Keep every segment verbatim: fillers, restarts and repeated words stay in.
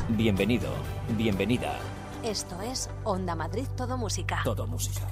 Bienvenido, bienvenida. Esto es Onda Madrid Todo Música. Todo música.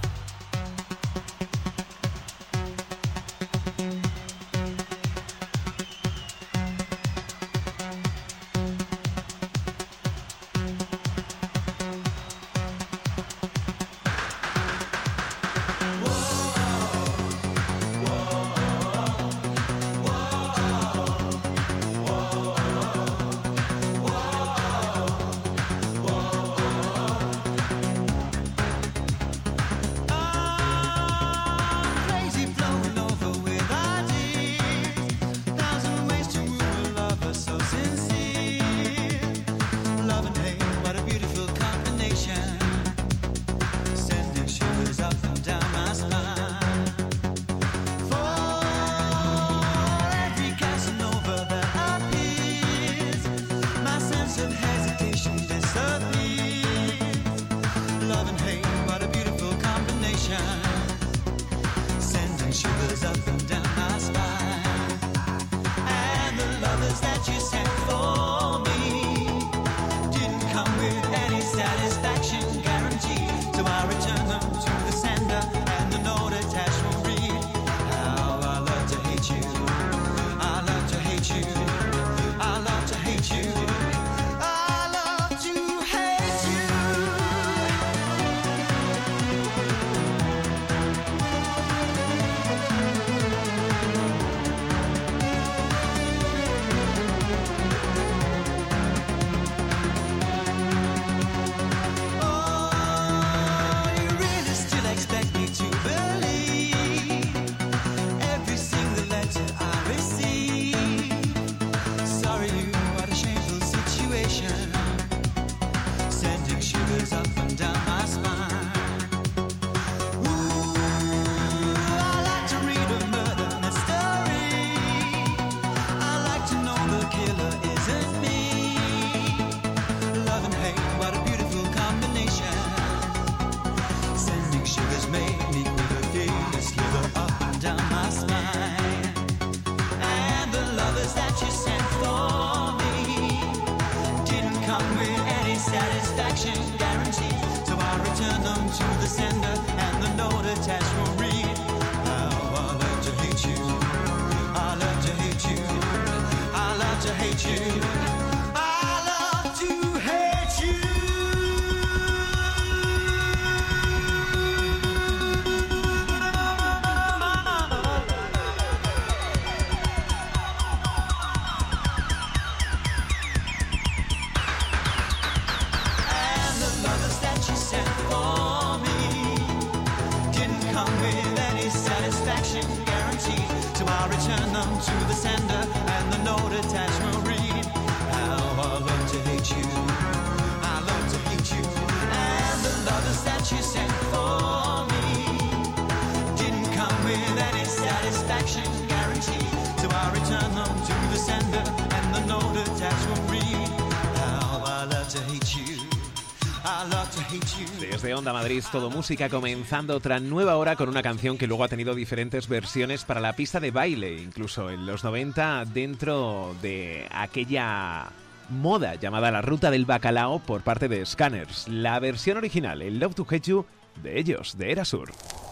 Desde Onda Madrid Todo Música, comenzando otra nueva hora con una canción que luego ha tenido diferentes versiones para la pista de baile, incluso en los noventa, dentro de aquella moda llamada la Ruta del Bacalao por parte de Scanners. La versión original, el Love to Hate You, de ellos, de Erasur.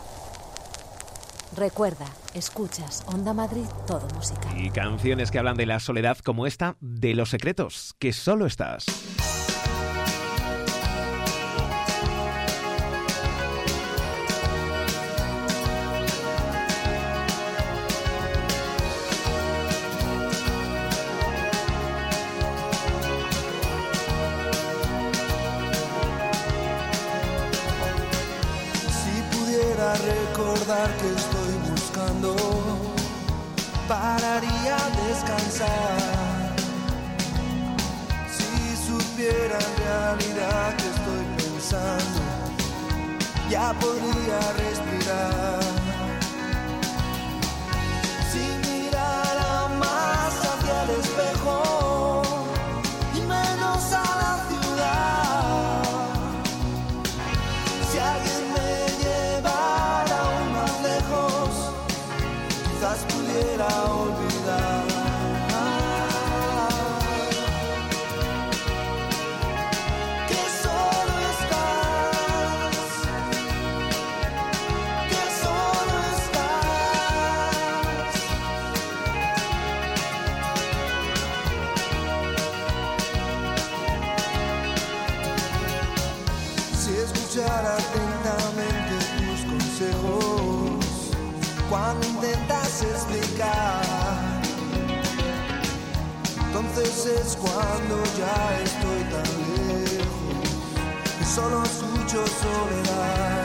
Recuerda, escuchas Onda Madrid Todo Música. Y canciones que hablan de la soledad como esta, de los secretos, que solo estás. Recordar que estoy buscando, pararía a descansar. Si supiera en realidad que estoy pensando, ya podría respirar. Si mirara más hacia el espejo y menos a la ciudad, si alguien me llevara aún más lejos, quizás pudiera olvidar. entonces es cuando ya estoy tan lejos que solo escucho soledad.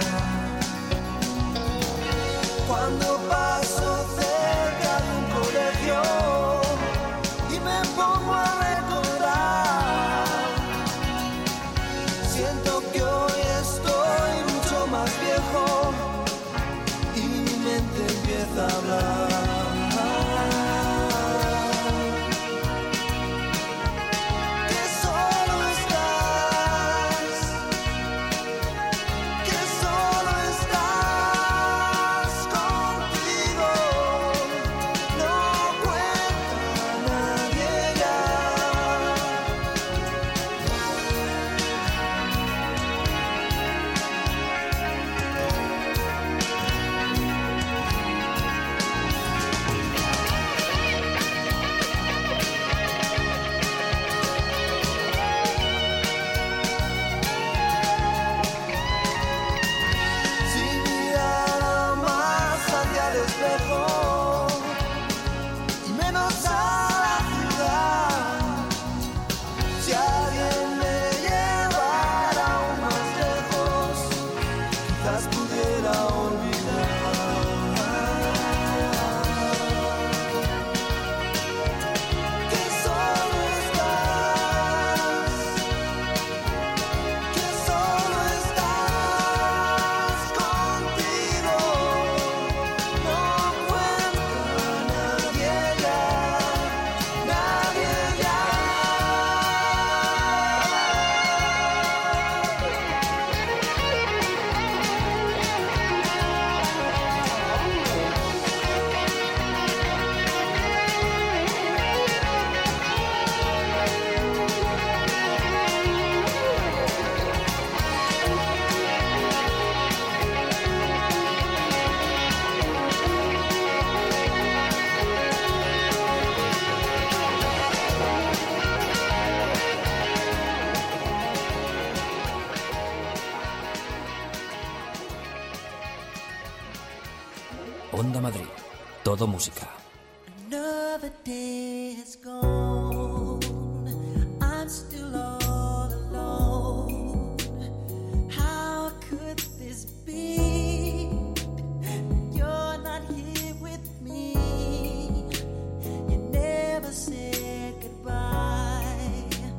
Cuando paso cerca de un colegio y me pongo a recordar, siento que hoy estoy mucho más viejo y mi mente empieza a hablar. Onda Madrid, todo música. Another day has gone. I'm still all alone. How could this be? You're not here with me. You never said goodbye.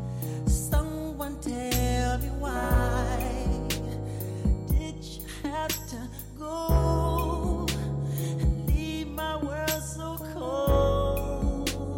Someone tell me why did you have to go? My world so cold.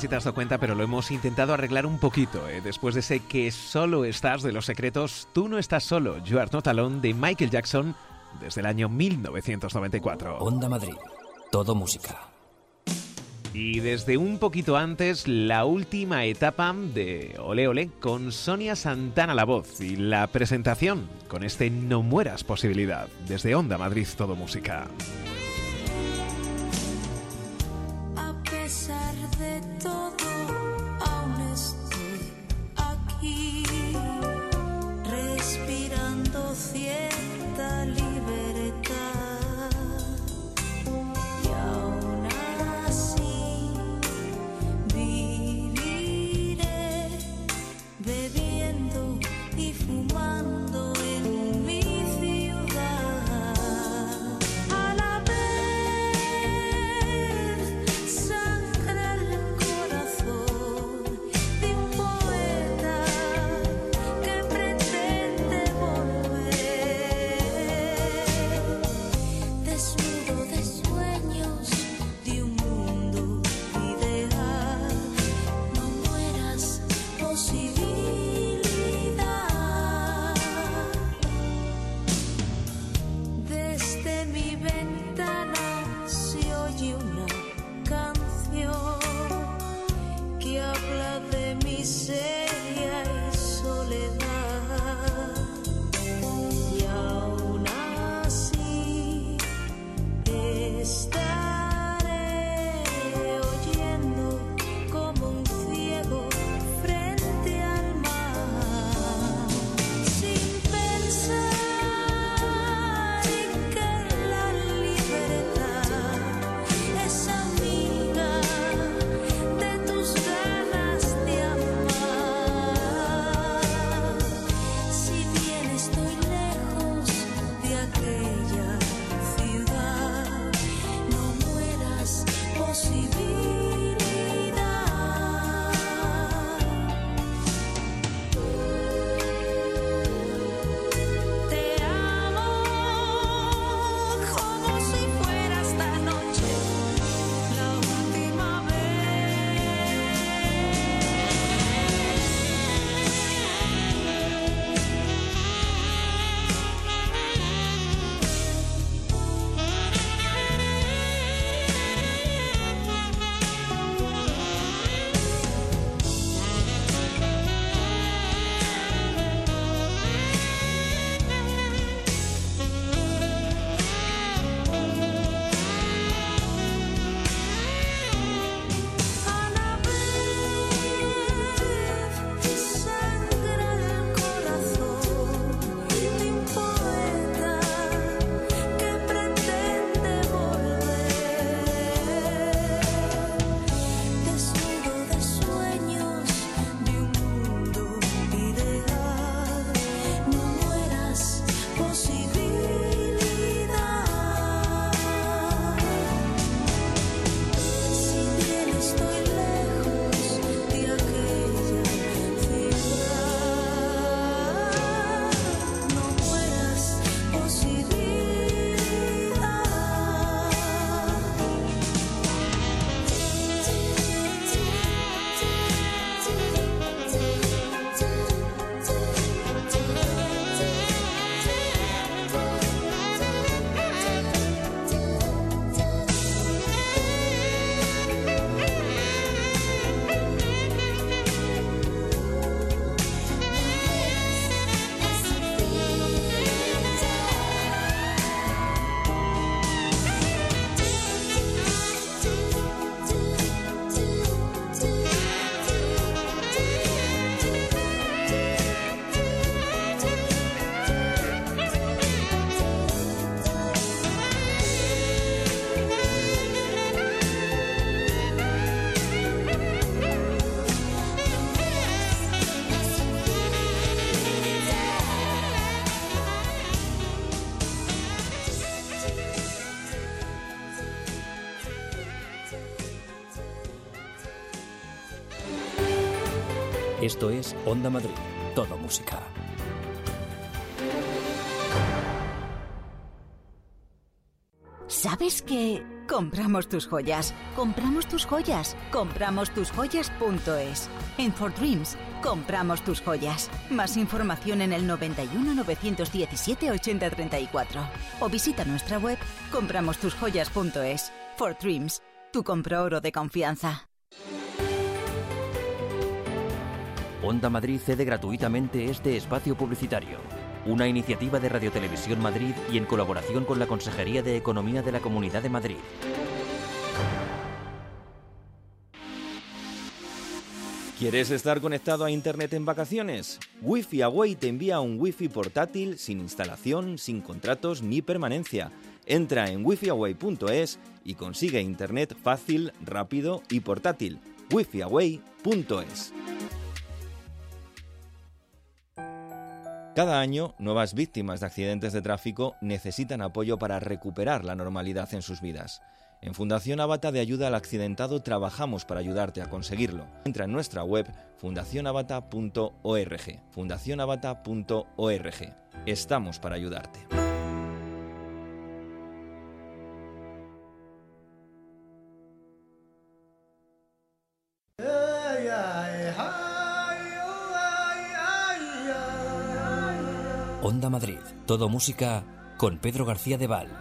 si te has dado cuenta, pero lo hemos intentado arreglar un poquito, ¿eh? Después de ese Que solo estás de Los Secretos, Tú no estás solo, You are not alone, de Michael Jackson, desde el año mil novecientos noventa y cuatro. Onda Madrid, todo música. Y desde un poquito antes, la última etapa de Olé Olé, con Sonia Santana a la voz, y la presentación con este No mueras posibilidad, desde Onda Madrid, todo música. A pesar de todo, aún estoy aquí, respirando cierta libertad. Y aún así viviré bebiendo y fumando en mi ciudad. A la vez sangra el corazón de un poeta que pretende volver, desnudo de sueños de un mundo ideal. No mueras posibilidad. Desde mi ventana se oye una canción que habla de miseria y soledad. Y aún así estaré oyendo como un ciego frente al mar, sin pensar en que la libertad es amiga de tus ganas de amar. Si bien estoy lejos de aquella ciudad, no mueras posibilidad. Te amo como si fuera esta noche la última a la vez sangra el corazón de un poeta que pretende volver, desnudo de sueños de un mundo ideal. No mueras posibilidad. Si bien estoy lejos de aquella ciudad, no mueras Esto es Onda Madrid, todo música. ¿Sabes qué? Compramos tus joyas, compramos tus joyas, compramos tus joyas punto es. En For Dreams, compramos tus joyas. Más información en el noventa y uno, novecientos diecisiete, ochenta, treinta y cuatro. O visita nuestra web compramos tus joyas punto es. For Dreams, tu compra oro de confianza. Onda Madrid cede gratuitamente este espacio publicitario. Una iniciativa de Radio Televisión Madrid y en colaboración con la Consejería de Economía de la Comunidad de Madrid. ¿Quieres estar conectado a Internet en vacaciones? Wi-Fi Away te envía un Wi-Fi portátil sin instalación, sin contratos ni permanencia. Entra en wifi away punto es y consigue Internet fácil, rápido y portátil. wifi away punto es. Cada año, nuevas víctimas de accidentes de tráfico necesitan apoyo para recuperar la normalidad en sus vidas. En Fundación Avata de Ayuda al Accidentado trabajamos para ayudarte a conseguirlo. Entra en nuestra web fundación avata punto org. fundación avata punto org. Estamos para ayudarte. Onda Madrid, todo música con Pedro García de Val.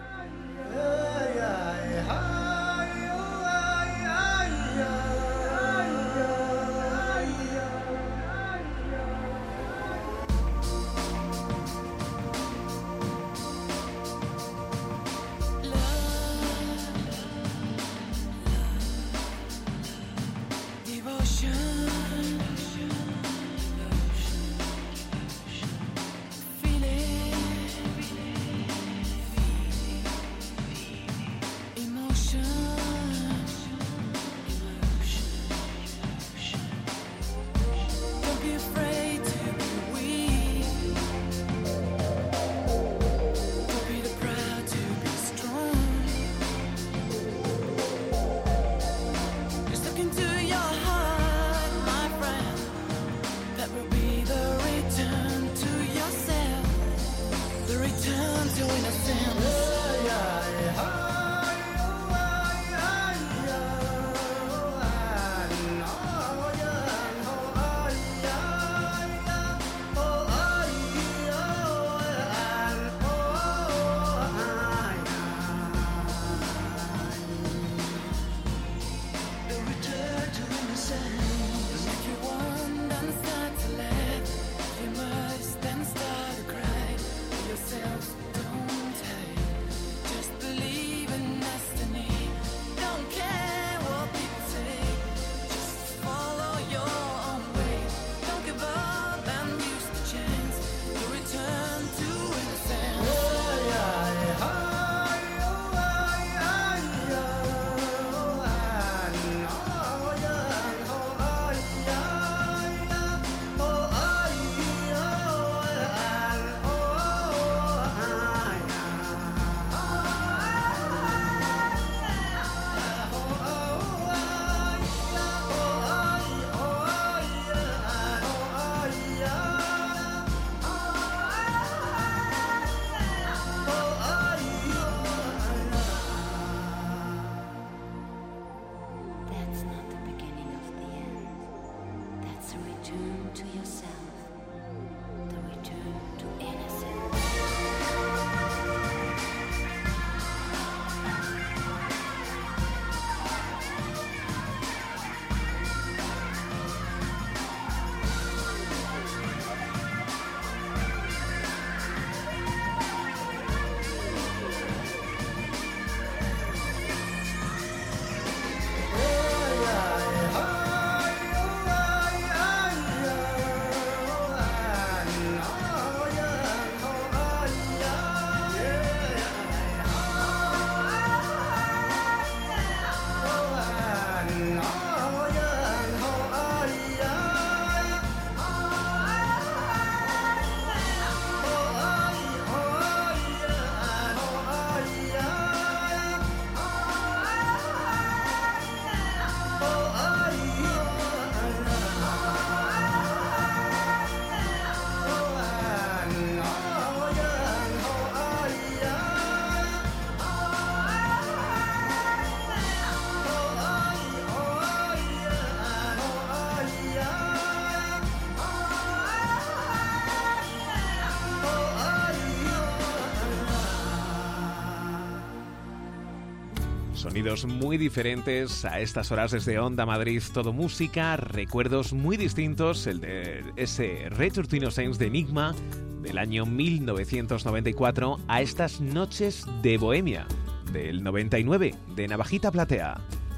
Sonidos muy diferentes a estas horas desde Onda Madrid, todo música, recuerdos muy distintos, el de ese Return to Innocence de Enigma del año mil novecientos noventa y cuatro a estas Noches de Bohemia del noventa y nueve de Navajita Platea.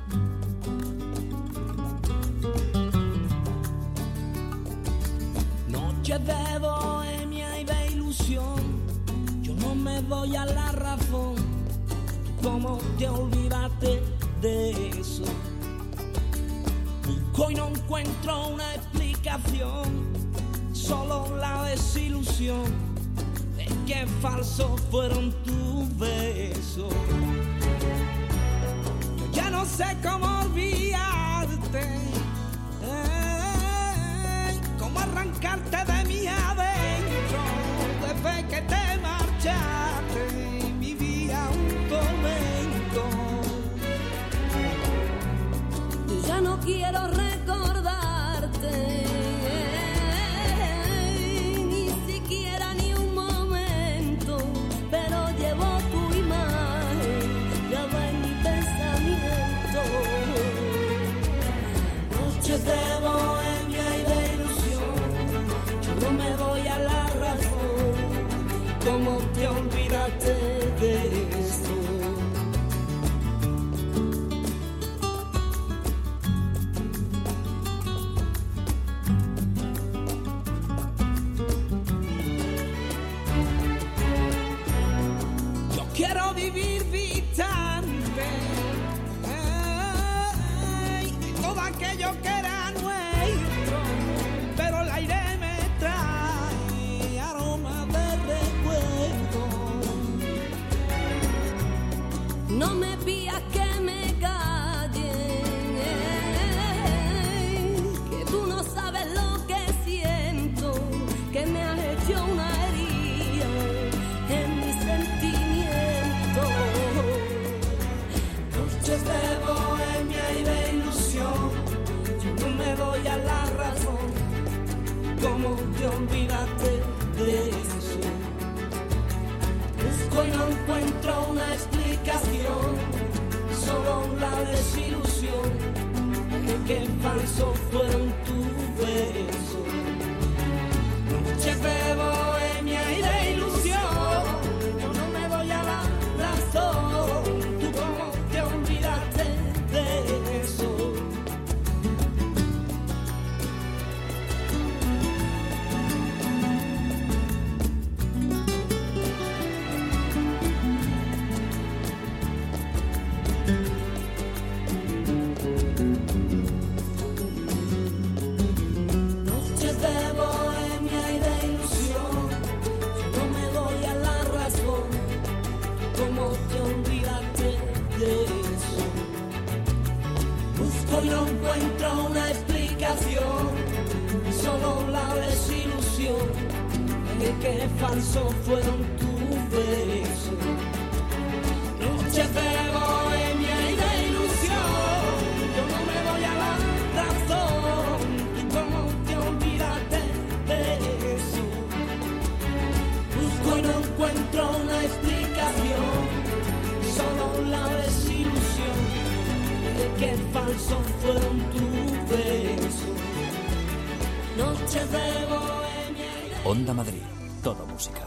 Noches de bohemia y de ilusión, yo no me doy a la razón. ¿Cómo te olvidaste de eso? Busco y no encuentro una explicación, solo la desilusión de que falsos fueron tus besos. Yo ya no sé cómo olvidarte, eh, cómo arrancarte de mi adentro desde que te marchaste. Ya no quiero recordarte, ni siquiera ni un momento, pero llevo tu imagen grabada en mi pensamiento. Noches de bohemia y de ilusión, yo no me doy a la razón. ¿Cómo te olvidaste de eso? Quiero vivir distante, ay, de todo aquello que era nuestro, pero el aire me trae aroma de recuerdo. No me pidas que me calle, que tú no sabes lo que siento, que me has hecho una herida en mi sentimiento. Noches de bohemia y de ilusión, yo no me doy a la razón. ¿Cómo te olvidaste de eso? Busco y no encuentro una explicación, solo la desilusión de que falsos fueron tus besos. Noches de bohemia y de ilusión, yo no me doy a la razón. ¿Tú cómo te olvidaste de eso? Noches de bohemia y de ilusión, yo no me doy a la razón. ¿Cómo te olvidaste de eso? Busco y no encuentro una explicación, solo la desilusión de que falsos fueron tus besos. Noches de bohemia y de ilusión, yo no me doy a la razón. ¿Y cómo te olvidaste de eso? Busco y no encuentro una explicación, solo la desilusión de que falsos fueron tus besos. Noches de bohemia y de... Onda Madrid, todo música.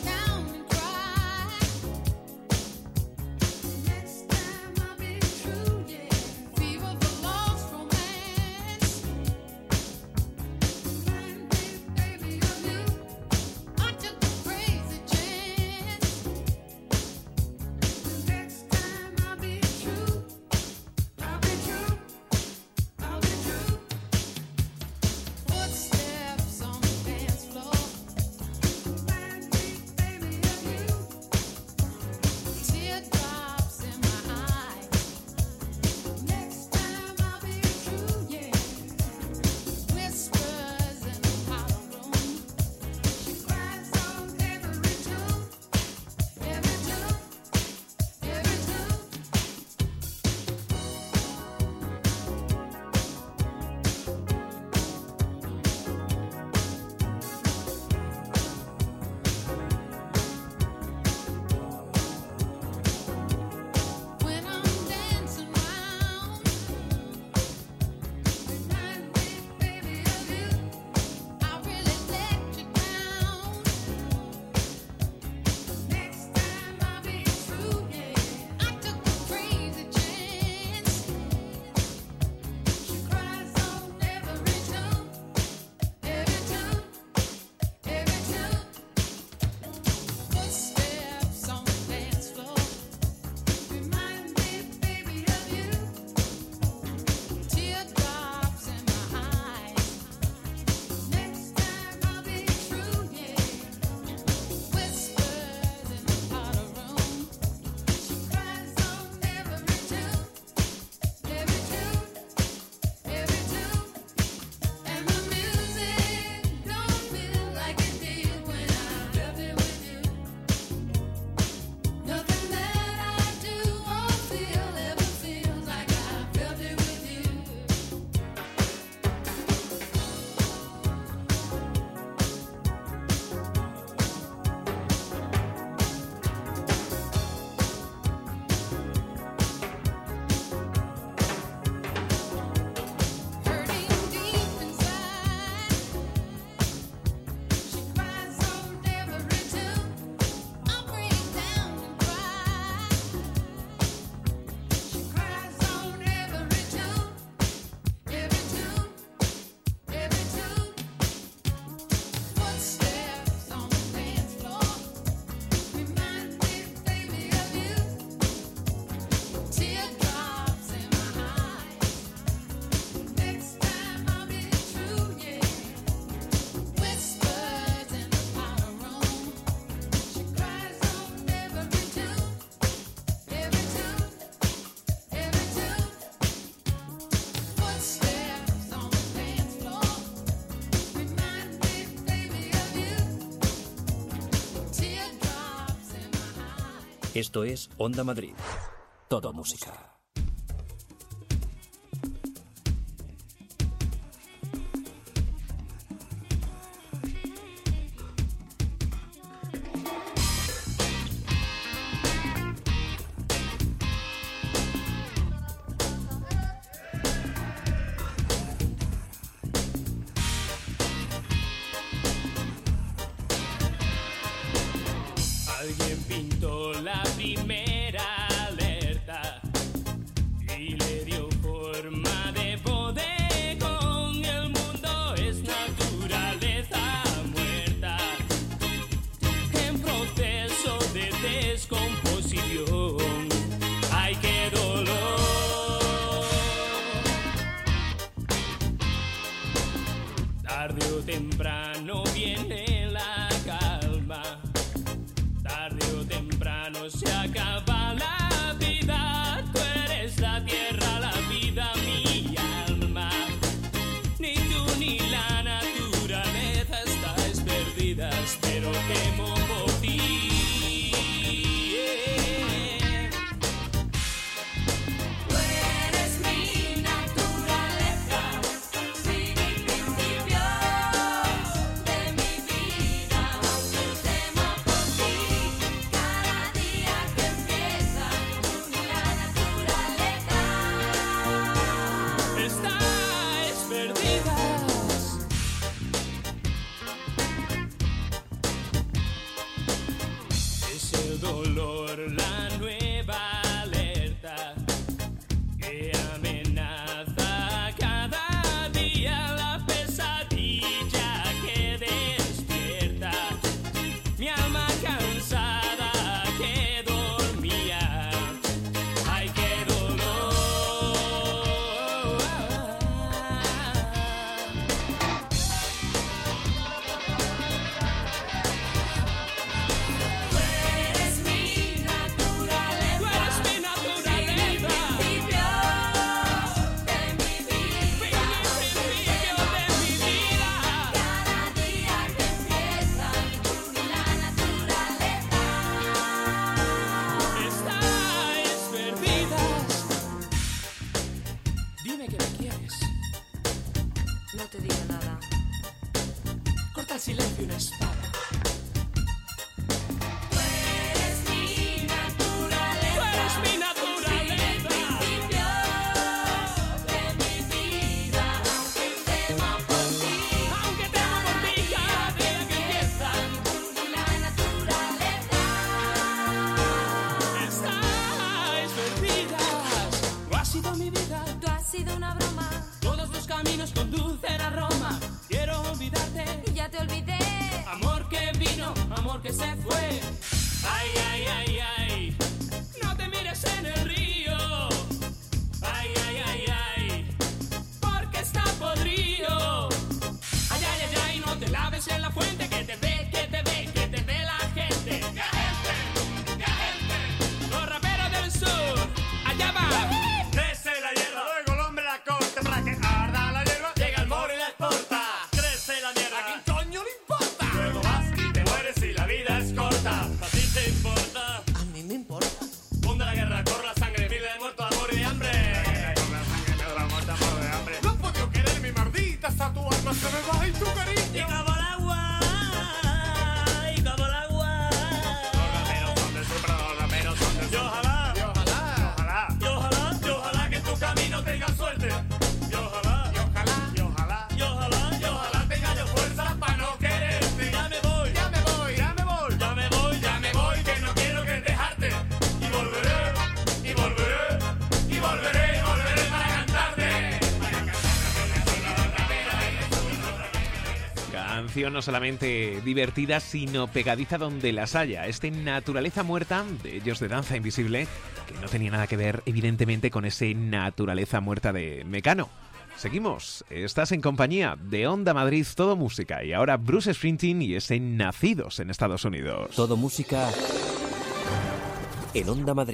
Next time I'll be true. Esto es Onda Madrid. Todo música. Alguien pintó la primera alerta y le dio forma de bodegón. El mundo es naturaleza muerta en proceso de descomposición. ¡Ay, qué dolor! Tarde o temprano viene la calma. Tarde o temprano se acaba la vida. Tú eres la tierra, la vida, mi alma. Ni tú ni la naturaleza estáis perdidas, pero temo por ti. Tú eres mi naturaleza, mi principio de mi vida. Temo por ti. Cada día que empieza, tú ni la naturaleza estáis perdidas. Es el dolor la nueva alerta que amenaza cada día, la pesadilla que despierta. Mi alma cansada que dormía. ¡Ay, qué dolor! Tú eres mi naturaleza. Tú eres mi naturaleza. Principio de mi vida. Principio de mi vida. Cada día que empieza, tú ni la naturaleza estáis perdidas. Dime que me quieres. No te digo nada. Corta el silencio una espada. Tú eres mi naturaleza. Tú eres mi naturaleza. Principio de mi vida. Temo por ti. Aunque temo por ti cada día que empieza. Tú ni la naturaleza estáis perdidas. Tú has sido mi vida. Tú has sido una broma Todos los caminos conducen a Roma. Quiero olvidarte. y ya te olvidé. Amor que vino, amor que se fue. Ay, ay, ay, ay. No te mires en el río. Ay, ay, ay, ay. Porque está podrido. Ay, ay, ay, ay. No te laves en la fuente. Que te ve, que te ve, que te ve la gente. ¡Qué gente! ¡Qué gente! Los raperos del sur. Allá va. Crece la hierba. Luego el hombre la corta para que arda la hierba. Llega el moro y la exporta. Crece la mierda. ¿A quién coño le importa? Luego vas y te mueres y la vida es corta. ¿A ti te importa? A mí me importa. Funde la guerra, corre la sangre, miles de muertos, amor y hambre. Corre la sangre, miles de muertos, amor y hambre. No puedo querer mi maldita, hasta tu alma se me va y tu Y cariño. como el agua, y como el agua. Los raperos son del sur, pero los raperos son del sur. Y ojalá, Y ojalá, ojalá, y ojalá, y ojalá que en tu camino tengas suerte. Y ojalá, y ojalá, y ojalá, y ojalá, y ojalá tenga yo fuerza para no quererte. Ya me voy, ya me voy, ya me voy, ya me voy, ya me voy, que no quiero que dejarte. Y volveré, y volveré, y volveré, y volveré para cantarte. Canción no solamente divertida, sino pegadiza donde las haya. Este Naturaleza Muerta, de ellos de Danza Invisible, que no tenía nada que ver, evidentemente, con ese Naturaleza Muerta de Mecano. Seguimos, estás en compañía de Onda Madrid, Todo Música, y ahora Bruce Springsteen y ese Nacidos en Estados Unidos. Todo música en Onda Madrid.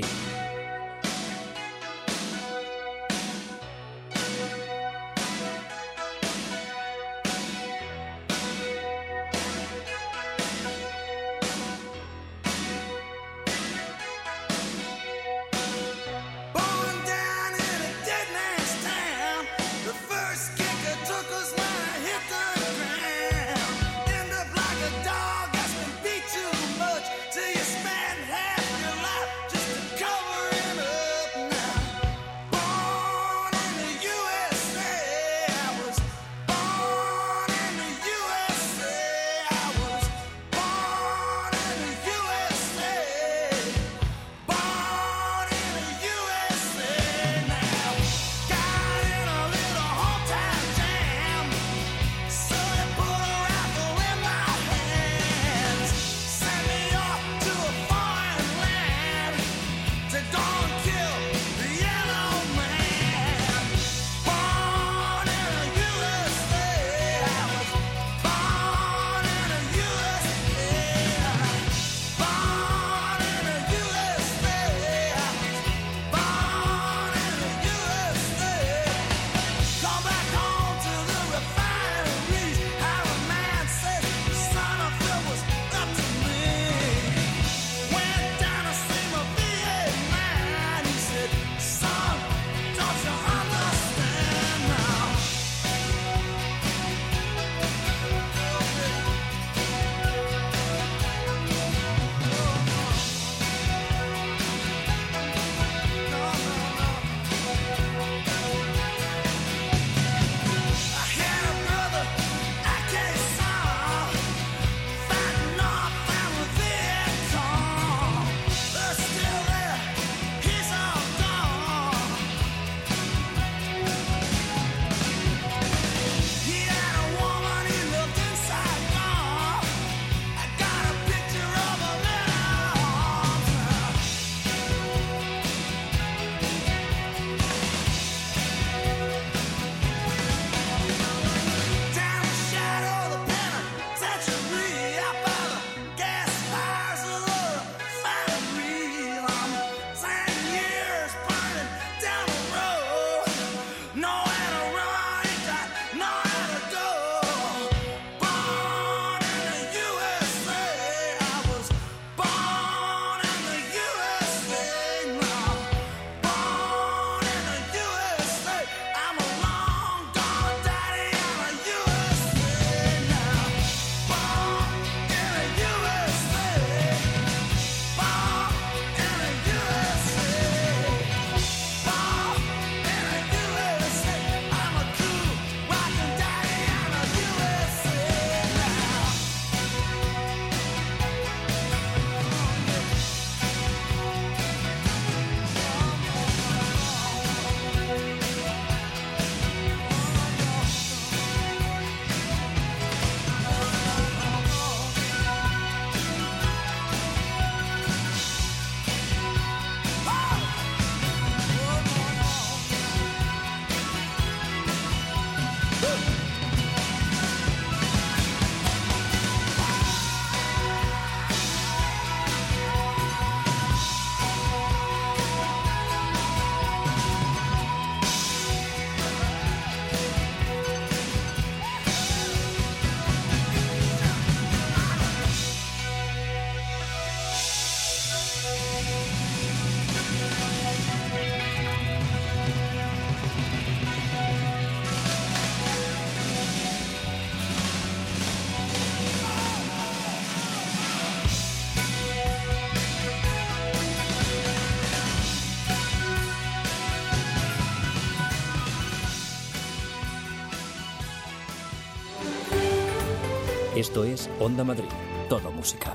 Esto es Onda Madrid, todo música.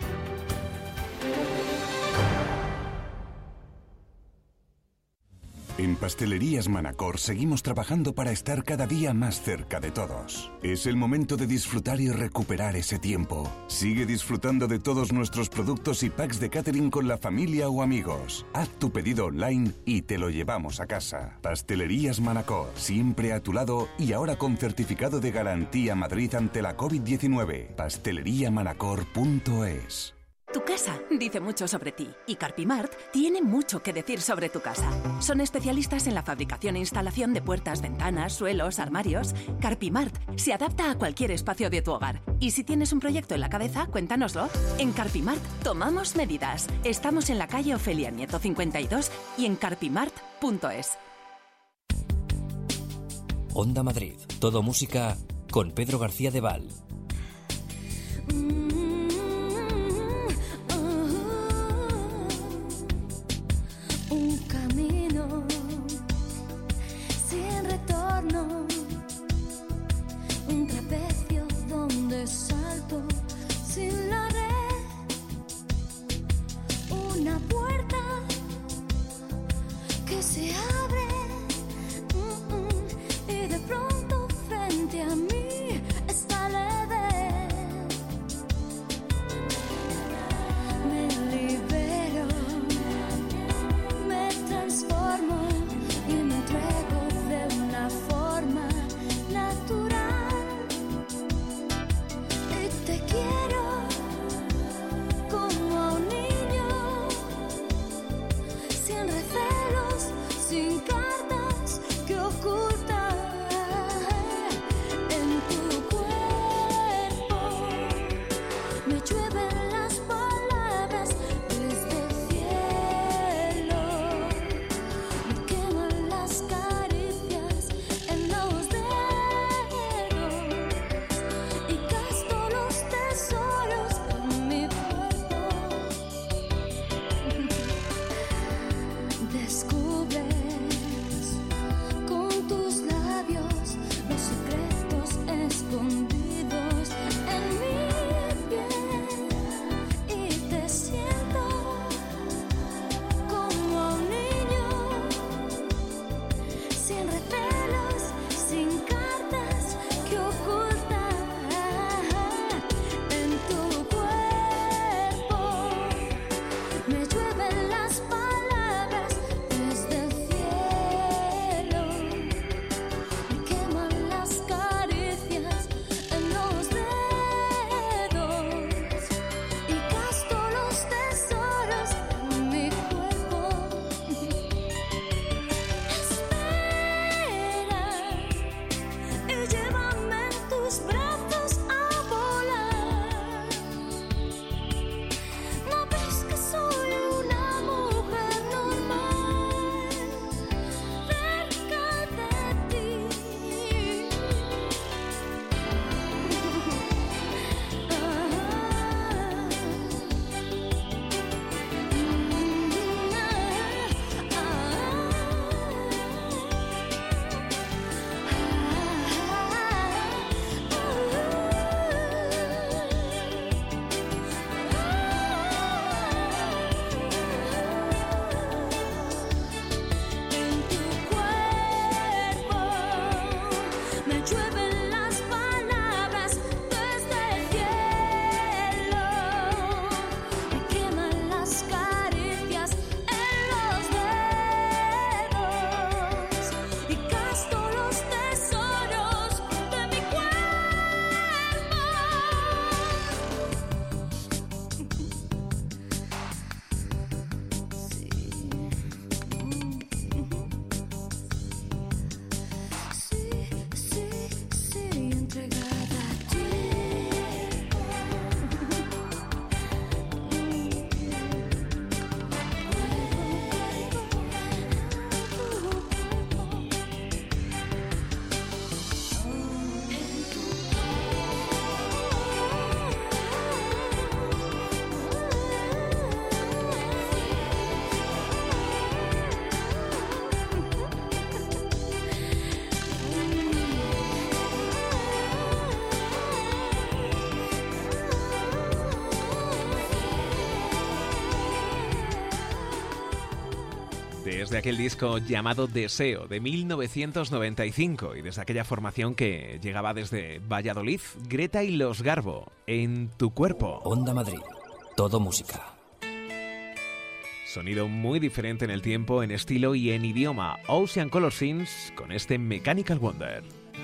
En Pastelerías Manacor seguimos trabajando para estar cada día más cerca de todos. Es el momento de disfrutar y recuperar ese tiempo. Sigue disfrutando de todos nuestros productos y packs de catering con la familia o amigos. Haz tu pedido online y te lo llevamos a casa. Pastelerías Manacor, siempre a tu lado y ahora con certificado de garantía Madrid ante la covid diecinueve. pastelería manacor punto es. Tu casa dice mucho sobre ti y Carpimart tiene mucho que decir sobre tu casa. Son especialistas en la fabricación e instalación de puertas, ventanas, suelos, armarios. Carpimart se adapta a cualquier espacio de tu hogar. Y si tienes un proyecto en la cabeza, cuéntanoslo. En Carpimart tomamos medidas. Estamos en la calle Ofelia Nieto cincuenta y dos y en carpimart punto es. Onda Madrid, todo música con Pedro García de Val. Un camino sin retorno, un trapecio donde salto sin la red, una puerta que se abre mm, mm, y de pronto frente a mí está el Edén. Me libero, me transformo y me entrego de una forma natural. Y te quiero como a un niño, sin recelos, sin cartas que ocultar. En tu cuerpo me llueven las palabras desde el cielo, me queman las caricias en los dedos y gasto los tesoros en mi cuerpo. Descubres con tus labios los secretos escondidos en mi piel y te siento como a un niño, sin recelos, sin cartas que ocultar. En tu cuerpo me llueven las palabras desde desde aquel disco llamado Deseo de mil novecientos noventa y cinco y desde aquella formación que llegaba desde Valladolid, Greta y los Garbo, En tu cuerpo. Onda Madrid, todo música. Sonido muy diferente en el tiempo, en estilo y en idioma. Ocean Color Scenes con este Mechanical Wonder.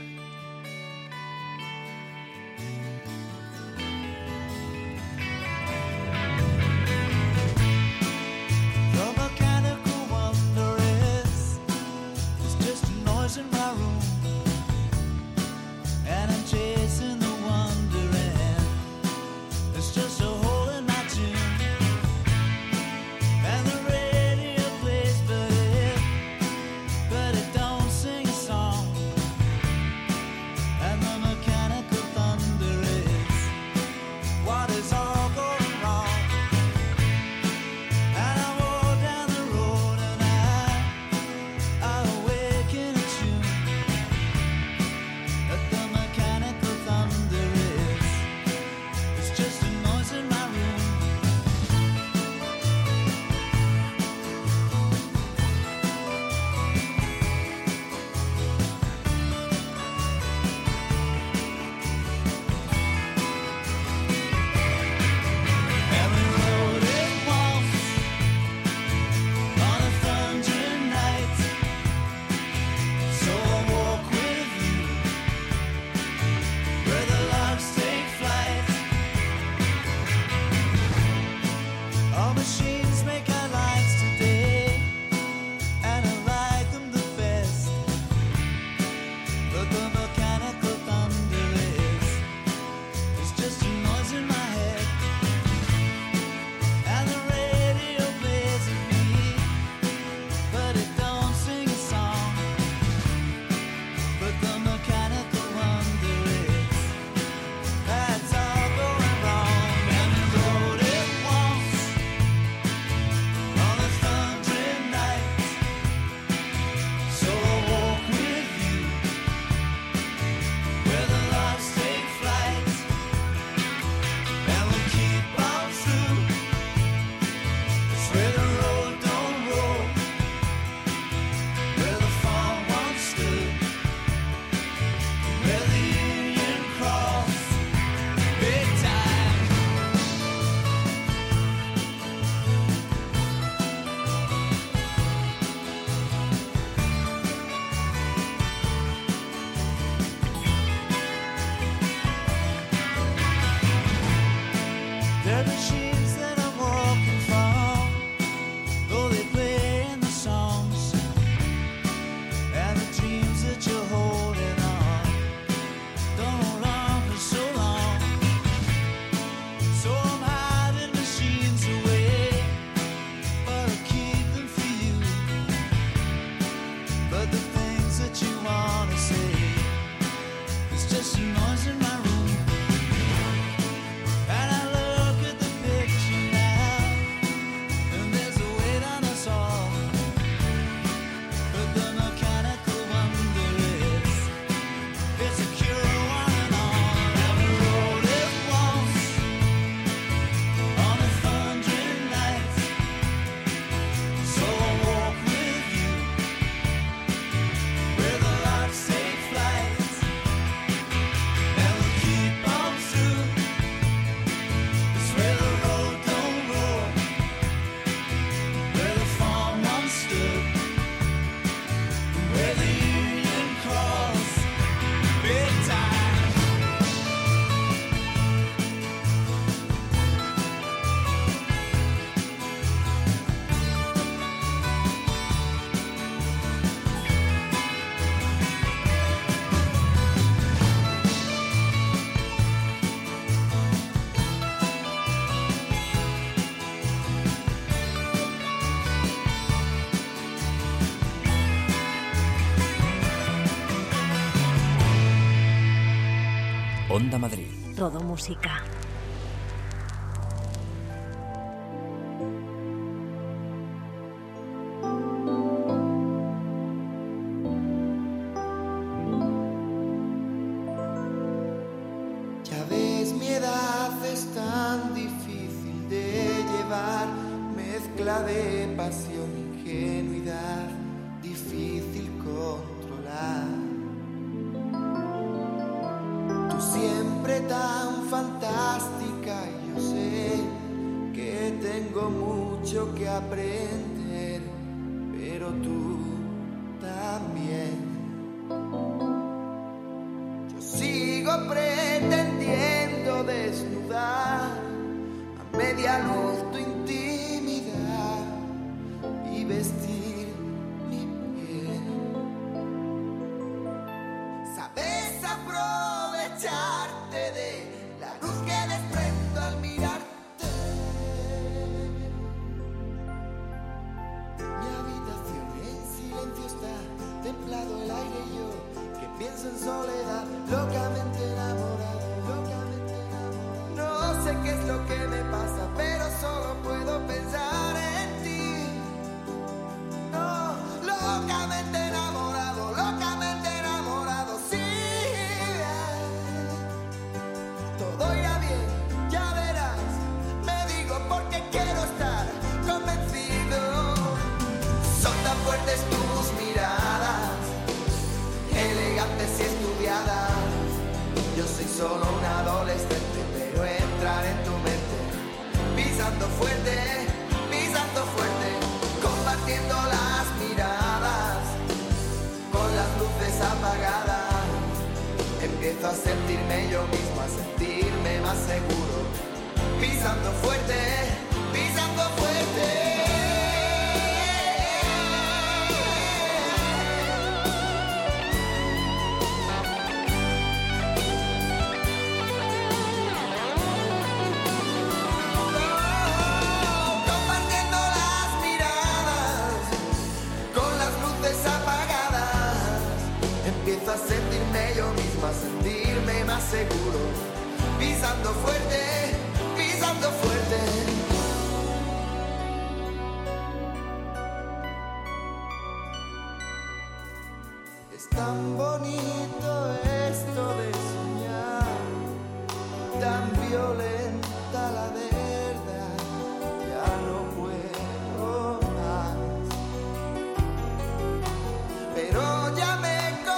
Onda Madrid. Todo música. Ya ves, mi edad es tan difícil de llevar, mezcla de pasión, ingenuidad. fantástica y yo sé que tengo mucho que aprender, pero tú también. Yo sigo pretendiendo desnudar a media luz tu intimidad y vestir mi piel. Sabes aprovecharte de la luz que desprendo al mirarte. Mi habitación en silencio está, templado el aire y yo que pienso en soledad, locamente enamorado, locamente enamorado. No sé qué es lo que me pasa, pero solo puedo pensar en ti. No, locamente enamorado, locamente enamorado, sí. Todo irá bien, ya verás. Me digo porque quiero estar convencido. Son tan fuertes tus miradas, elegantes y estudiadas. Yo soy solo un adolescente, pero entrar en tu mente, pisando fuerte, pisando fuerte, compartiendo las miradas, con las luces apagadas. Empiezo a sentirme yo mismo, a sentirme más seguro, pisando fuerte, pisando fuerte. A sentirme yo mismo, a sentirme más seguro, pisando fuerte, pisando fuerte. Es tan bonito esto de soñar, tan violenta la verdad, ya no puedo más. Pero ya me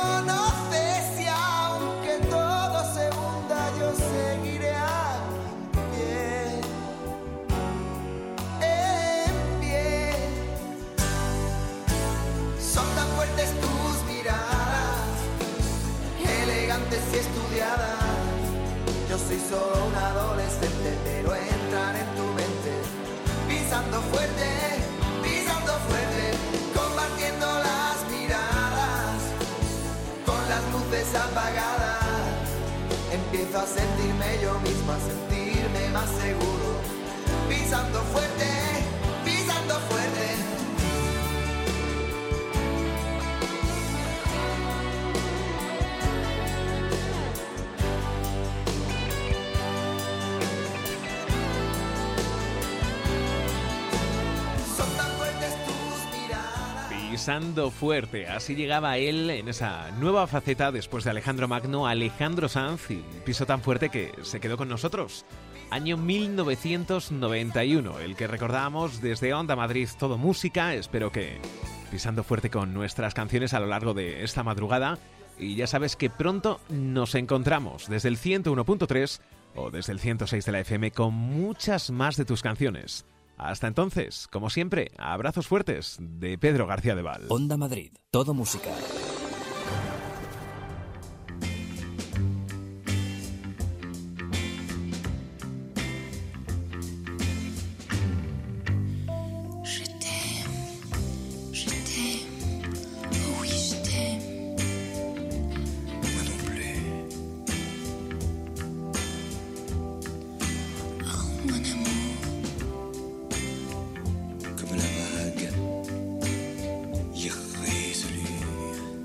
y estudiada. Yo soy solo un adolescente, pero entrar en tu mente, pisando fuerte, pisando fuerte, compartiendo las miradas, con las luces apagadas. Empiezo a sentirme yo mismo, a sentirme más seguro, pisando fuerte, pisando fuerte. Pisando fuerte, así llegaba él en esa nueva faceta después de Alejandro Magno, Alejandro Sanz, y pisó tan fuerte que se quedó con nosotros. Año mil novecientos noventa y uno, el que recordábamos desde Onda Madrid, todo música. Espero que pisando fuerte con nuestras canciones a lo largo de esta madrugada. Y ya sabes que pronto nos encontramos desde el ciento uno punto tres o desde el ciento seis de la F M con muchas más de tus canciones. Hasta entonces, como siempre, abrazos fuertes de Pedro García de Val. Onda Madrid, todo música. Comme la vague irrésolue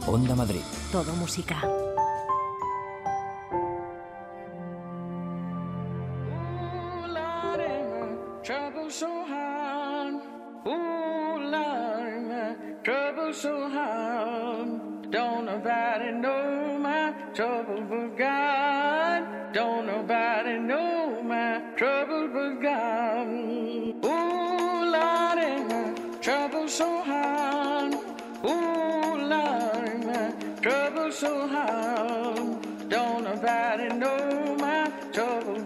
Onda Madrid. Todo música. Trouble so hard, ooh Lord, my trouble so hard. Don't nobody know my trouble but God. Don't nobody know my trouble but God. Ooh Lord, my trouble so hard, ooh Lord, my trouble so hard. Don't nobody know my trouble